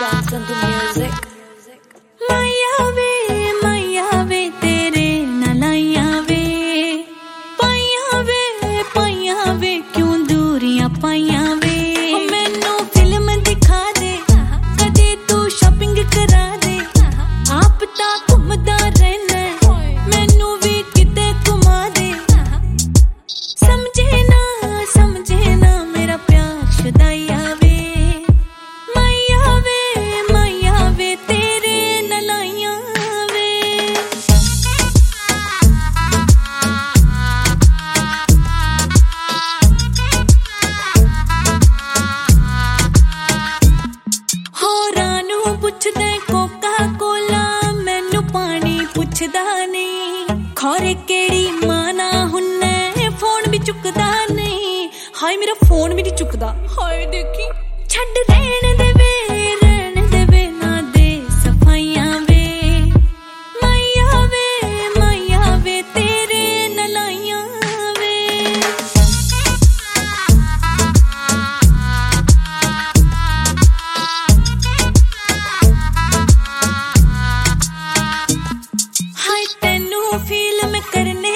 Shots on the music. माया वे तेरे नलाया वे क्यों दूरियां पाया वे मैनू फिल्म दिखा दे कदे तू शॉपिंग करा दे आप ता घुमदा रहना मैनू भी किते घुमा दे समझे ना मेरा प्यार शुदाइया वे माया वे तेरे नलाइया वे होरां नू पुछदे कोका कोला मैनू पानी पुछदा नहीं खौरे केड़ी माना हुन्ने फोन भी चुकदा नहीं हाय मेरा फोन भी नहीं चुकदा हाय देखी छड़ रहने दे ना दे सफाइयां वे माया वे तेरे नलाइया वे हाय तेनू फील मैं करने